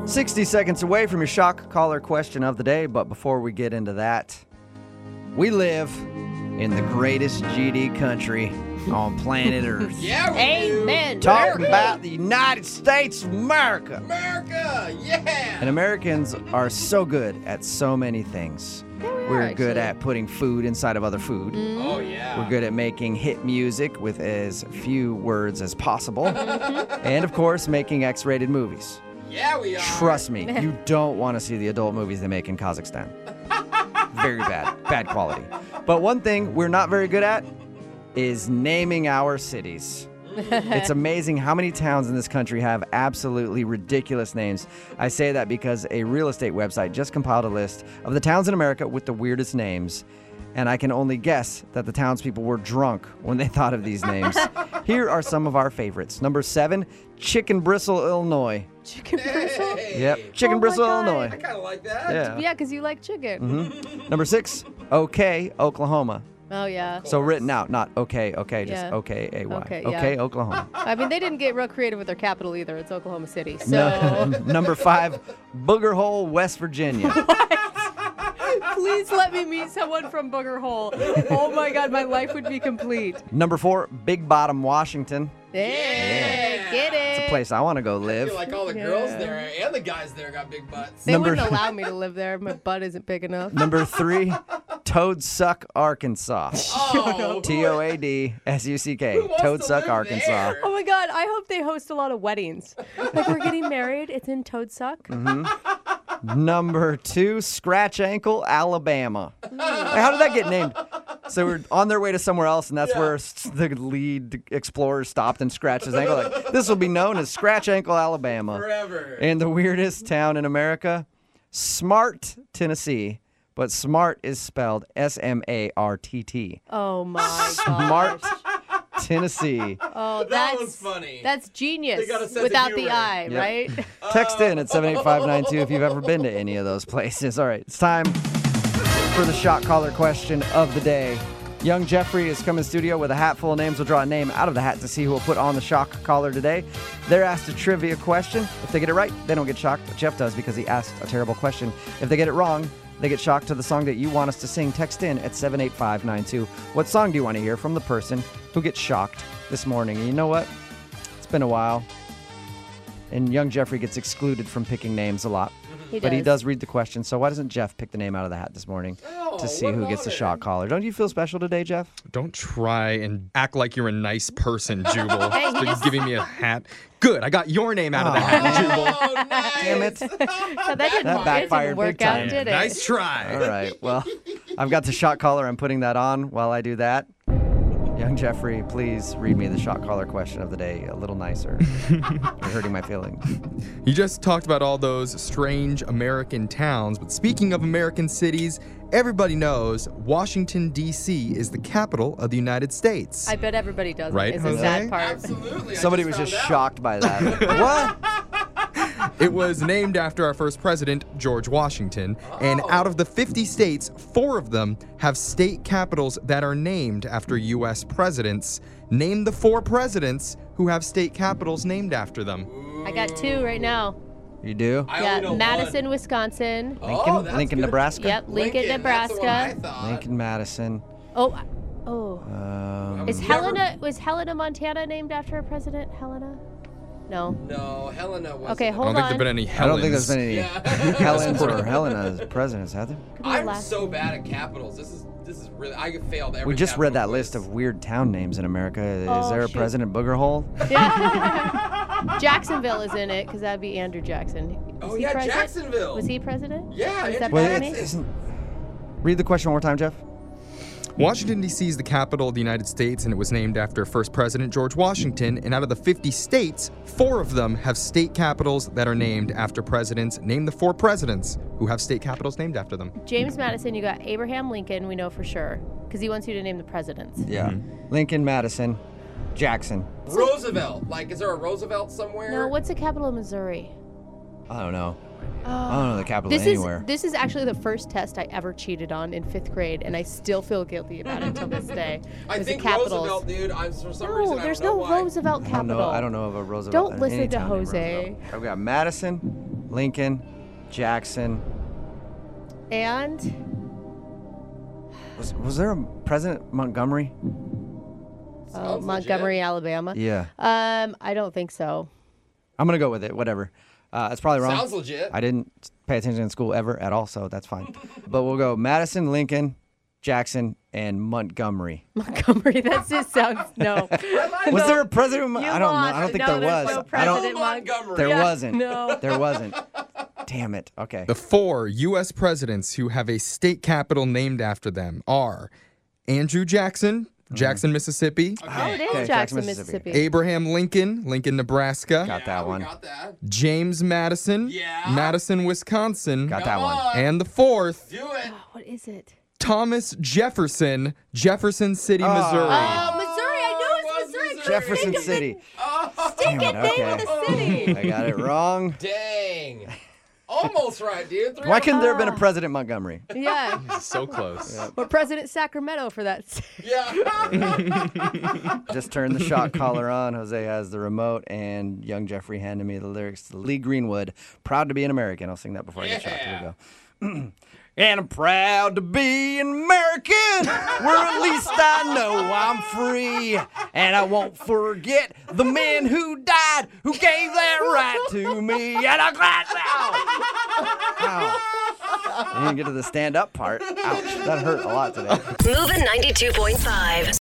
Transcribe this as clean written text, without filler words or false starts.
60 seconds away from your shock collar question of the day, but before we get into that, we live in the greatest GD country on planet Earth. Yeah, we Amen. Talking about the United States of America. America, yeah. And Americans are so good at so many things. We're good at putting food inside of other food. Oh, yeah. We're good at making hit music with as few words as possible. And, of course, making X-rated movies. Yeah, we are. Trust me, you don't want to see the adult movies they make in Kazakhstan. Very bad. Bad quality. But one thing we're not very good at is naming our cities. It's amazing how many towns in this country have absolutely ridiculous names. I say that because a real estate website just compiled a list of the towns in America with the weirdest names. And I can only guess that the townspeople were drunk when they thought of these names. Here are some of our favorites. Number 7, Chicken Bristle, Illinois. Chicken bristle? Yep, Chicken Oh my Bristle, God. Illinois. I kind of like that. Yeah. because you like chicken. Number 6, OK, Oklahoma. Oh, yeah. So written out, not okay, just Yeah. OK-A-Y. Okay, Okay, yeah. Oklahoma. I mean, they didn't get real creative with their capital either. It's Oklahoma City. So Number 5, Booger Hole, West Virginia. please let me meet someone from Booger Hole. Oh, my God. My life would be complete. Number 4, Big Bottom, Washington. Hey, get it. It's a place I want to go I live. feel like all the girls there and the guys there got big butts. They Number- wouldn't allow me to live there. My butt isn't big enough. Number 3, Toad Suck, Arkansas. Oh, Toadsuck, who wants Toad to Suck, live Arkansas. there? Oh my God, I hope they host a lot of weddings. Like we're getting married, it's in Toadsuck. Number 2, Scratch Ankle, Alabama. How did that get named? So we're on their way to somewhere else, and that's where the lead explorer stopped and scratched his ankle. Like, this will be known as Scratch Ankle, Alabama. Forever. And the weirdest town in America, Smart, Tennessee. But smart is spelled S-M-A-R-T-T. Oh my Smart, gosh. Tennessee. Oh, That was funny. That's genius. They got a sense of Without the humor. I, Yep. right? Text in at 78592 if you've ever been to any of those places. All right, it's time for the shot caller question of the day. Young Jeffrey is coming to studio with a hat full of names. We'll draw a name out of the hat to see who will put on the shock collar today. They're asked a trivia question. If they get it right, they don't get shocked. Jeff does because he asked a terrible question. If they get it wrong, they get shocked to the song that you want us to sing. Text in at 78592. What song do you want to hear from the person who gets shocked this morning? And you know what? It's been a while. And young Jeffrey gets excluded from picking names a lot. But he does read the question, so why doesn't Jeff pick the name out of the hat this morning to see what who gets the about shot it? collar? Don't you feel special today, Jeff? Don't try and act like you're a nice person, Jubal. Hey, Just just- giving me a hat. Good, I got your name out of the hat, Jubal. Oh, nice. Damn it. So that didn't, That backfired didn't work big time. out, did it? Nice try. All right, well, I've got the shot collar. I'm putting that on while I do that. Young Jeffrey, please read me the shot collar question of the day a little nicer. You're hurting my feelings. You just talked about all those strange American towns, but speaking of American cities, everybody knows Washington, D.C. is the capital of the United States. I bet everybody does. Right, Is the Jose? sad part. Absolutely. Somebody was just shocked by that. What? It was named after our first president, George Washington, and out of the 50 states, 4 of them have state capitals that are named after U.S. presidents. Name the 4 presidents who have state capitals named after them. I got 2 right now. You do? I only Yeah, know Madison, one. Wisconsin. Lincoln? that's Lincoln, good. Nebraska? Yep, Lincoln, That's the one I Nebraska. thought. Lincoln, Madison. Oh. Is Never- Helena, Montana named after a president? Helena? No. No, Helena wasn't. Okay, I hold don't think on. there've been any I Helens. don't think there's been any Yeah. Helens or Helena's presidents, have there? Could be a I'm last so name. bad at capitals. This is really. I failed every. We just read capital that list quiz. of weird town names in America. Is Oh, there a shoot. President Boogerhole? Jacksonville is in it because that'd be Andrew Jackson. Oh he yeah, president? Jacksonville. Was he president? Yeah, Is yeah. that Well, bad it of me? isn't. Read the question one more time, Jeff. Washington, D.C. is the capital of the United States, and it was named after first President George Washington. And out of the 50 states, 4 of them have state capitals that are named after presidents. Name the 4 presidents who have state capitals named after them. James Madison, you got Abraham Lincoln, we know for sure, because he wants you to name the presidents. Yeah. Lincoln, Madison, Jackson. Roosevelt. Like, is there a Roosevelt somewhere? No, what's the capital of Missouri? I don't know. I don't know the capital This anywhere. this is actually the first test I ever cheated on in 5th grade, and I still feel guilty about it until this day. I Was think the capitals. Roosevelt, dude. For some No, reason, there's I don't no know why. Roosevelt I capital. don't know of a Roosevelt. Don't in listen any to town named Jose. Roosevelt. I've got Madison, Lincoln, Jackson. And Was there a President Montgomery? Sounds Montgomery, Alabama. Yeah. I don't think so. I'm going to go with it. Whatever. It's probably wrong. Sounds legit. I didn't pay attention in school ever at all, so that's fine. But we'll go Madison, Lincoln, Jackson, and Montgomery. Montgomery, that just sounds, no. Was there a president? You I don't know. lost. I don't think No, there there's was. no I President don't. Montgomery. There Yeah, wasn't. no. There wasn't. Damn it. Okay. The 4 U.S. presidents who have a state capital named after them are Andrew Jackson, Jackson, Mississippi, Oh, it is Okay, Jackson, Jackson, Mississippi. Abraham Lincoln, Lincoln, Nebraska, Got that we one. got that. James Madison, Yeah. Madison, Wisconsin, Got that Come one. on. and the 4th, Do it. What is it? Thomas Jefferson, Jefferson City, Oh. Missouri. Oh, Missouri. I know it's Missouri. Missouri. Jefferson Think of City. Oh, Damn Get it. name Okay. of the city. I got it wrong. dang. Almost right, dude. Why couldn't there have been a President Montgomery? Yeah. So close. Or President Sacramento for that. Yeah. Just turned the shot collar on. Jose has the remote, and young Jeffrey handed me the lyrics to Lee Greenwood. Proud to be an American. I'll sing that before I get shot. Here we go. And I'm proud to be an American, where at least I know I'm free. And I won't forget the man who died, who gave that right to me. And I'm glad now. Ow. I didn't get to the stand up part. Ouch. That hurt a lot today. Moving 92.5.